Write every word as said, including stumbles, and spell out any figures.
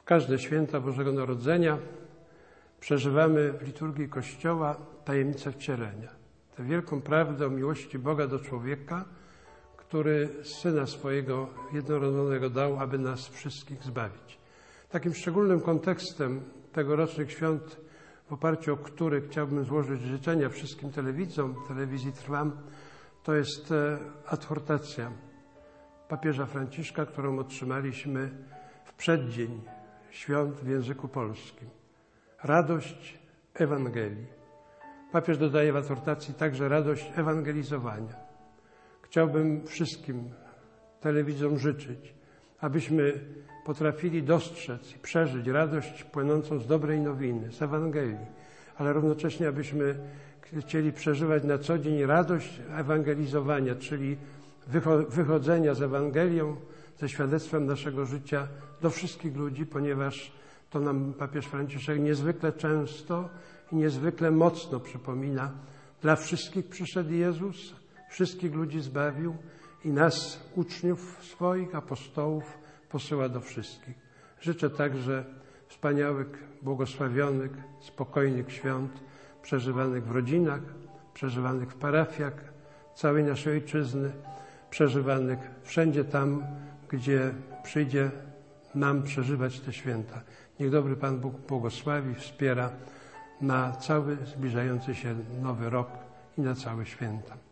każde święta Bożego Narodzenia przeżywamy w liturgii Kościoła tajemnicę wcielenia. Tę wielką prawdę o miłości Boga do człowieka, który Syna swojego jednorodzonego dał, aby nas wszystkich zbawić. Takim szczególnym kontekstem tegorocznych świąt, w oparciu o który chciałbym złożyć życzenia wszystkim telewidzom, telewizji Trwam, to jest adhortacja papieża Franciszka, którą otrzymaliśmy w przeddzień świąt w języku polskim. Radość Ewangelii. Papież dodaje w adhortacji także radość ewangelizowania. Chciałbym wszystkim telewidzom życzyć, abyśmy potrafili dostrzec i przeżyć radość płynącą z dobrej nowiny, z Ewangelii, ale równocześnie abyśmy chcieli przeżywać na co dzień radość ewangelizowania, czyli wychodzenia z Ewangelią, ze świadectwem naszego życia do wszystkich ludzi, ponieważ to nam papież Franciszek niezwykle często i niezwykle mocno przypomina. Dla wszystkich przyszedł Jezus, wszystkich ludzi zbawił i nas, uczniów swoich, apostołów, posyła do wszystkich. Życzę także wspaniałych, błogosławionych, spokojnych świąt przeżywanych w rodzinach, przeżywanych w parafiach całej naszej ojczyzny, przeżywanych wszędzie tam, gdzie przyjdzie nam przeżywać te święta. Niech dobry Pan Bóg błogosławi, wspiera na cały zbliżający się nowy rok i na całe święta.